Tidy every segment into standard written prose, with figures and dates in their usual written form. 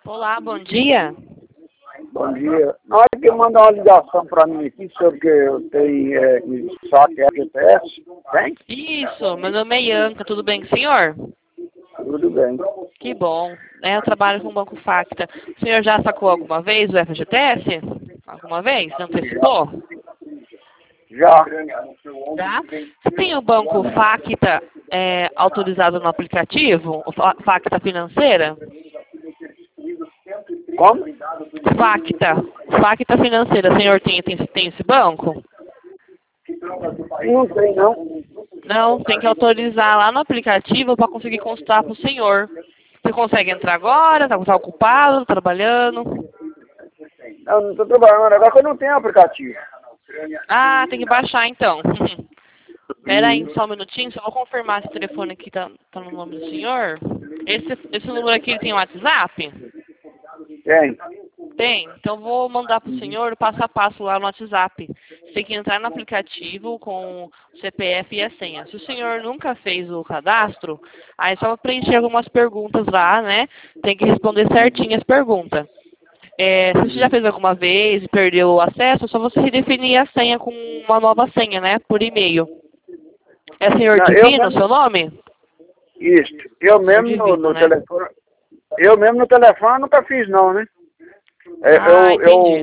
Olá, bom dia. Bom dia. Na hora que manda uma ligação para mim aqui sobre que eu tenho saque FGTS, tem? Isso, meu nome é Ianca, tudo bem com o senhor? Tudo bem. Que bom. Eu trabalho com o Banco Facta. O senhor já sacou alguma vez o FGTS? Alguma vez? Antecipou? Já. Já? Você tem o Banco Facta autorizado no aplicativo? O Facta Financeira? Como? Facta Financeira. O senhor tem esse banco? Não tem, não. Não, tem que autorizar lá no aplicativo para conseguir consultar para o senhor. Você consegue entrar agora? Está ocupado? Tá trabalhando? Eu não estou trabalhando agora que eu não tenho aplicativo. Ah, tem que baixar então. Espera aí só um minutinho, só vou confirmar se o telefone aqui tá no nome do senhor. Esse número aqui ele tem WhatsApp? Tem. Tem? Então vou mandar para o senhor o passo a passo lá no WhatsApp. Você tem que entrar no aplicativo com o CPF e a senha. Se o senhor nunca fez o cadastro, aí é só preencher algumas perguntas lá, né? Tem que responder certinho as perguntas. Se você já fez alguma vez e perdeu o acesso, é só você redefinir a senha com uma nova senha, né? Por e-mail. É senhor Não, Divino o seu nome? Isso. Eu Senhor mesmo Divino, no né? telefone. Eu mesmo no telefone nunca fiz não, né? Entendi.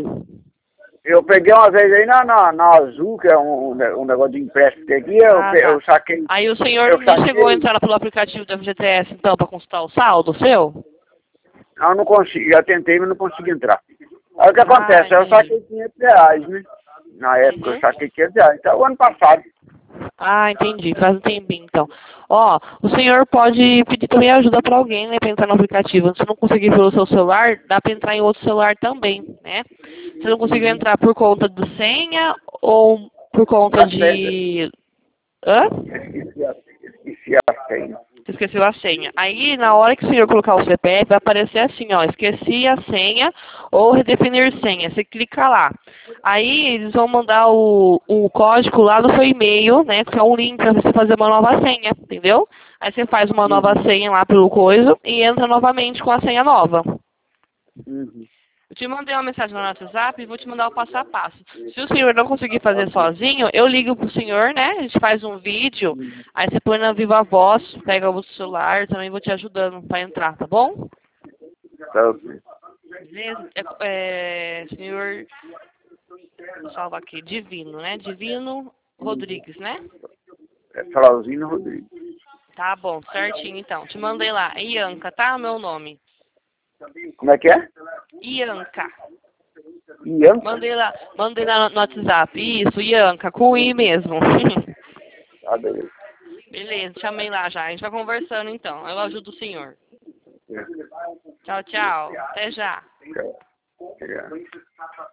Eu peguei uma vez aí na Azul, que é um negócio de empréstimo que tem aqui, Tá. eu saquei. Aí o senhor Eu nem chegou a saquei. entrar pelo aplicativo do FGTS, então, para consultar o saldo seu? Eu não consegui, já tentei, mas não consegui entrar. Aí o que acontece? Eu Entendi. saquei R$ 500, né? Na época eu saquei R$ 500. Então, o ano passado. Entendi. Faz um tempinho, então. Ó, o senhor pode pedir também ajuda para alguém, né, para entrar no aplicativo. Se não conseguir pelo seu celular, dá para entrar em outro celular também, né? Se não conseguir entrar por conta de senha ou por conta Da senha. de... Hã? Esqueci a senha. Você esqueceu a senha. Aí, na hora que o senhor colocar o CPF, vai aparecer assim, ó, esqueci a senha ou redefinir senha. Você clica lá. Aí, eles vão mandar o código lá no seu e-mail, né, que é um link para você fazer uma nova senha, entendeu? Aí você faz uma nova senha lá pelo coisa e entra novamente com a senha nova. Uhum. Eu te mandei uma mensagem no WhatsApp e vou te mandar o passo a passo. Se o senhor não conseguir fazer Ok. sozinho, eu ligo pro senhor, né? A gente faz um vídeo, aí você põe na Viva Voz, pega o celular, também vou te ajudando para entrar, tá bom? Tá ok. Beleza? Senhor, salva aqui, Divino, né? Divino Rodrigues, né? É Flauzino Rodrigues. Tá bom, certinho então. Te mandei lá, Ianca, tá? Meu nome. Como é que é? Ianca. Ian? Mandei lá no WhatsApp. Isso, Ianca, com I mesmo. Ah, beleza. Beleza, chamei lá já. A gente vai conversando então. Eu ajudo o senhor. É. Tchau, tchau. Até já. Obrigado.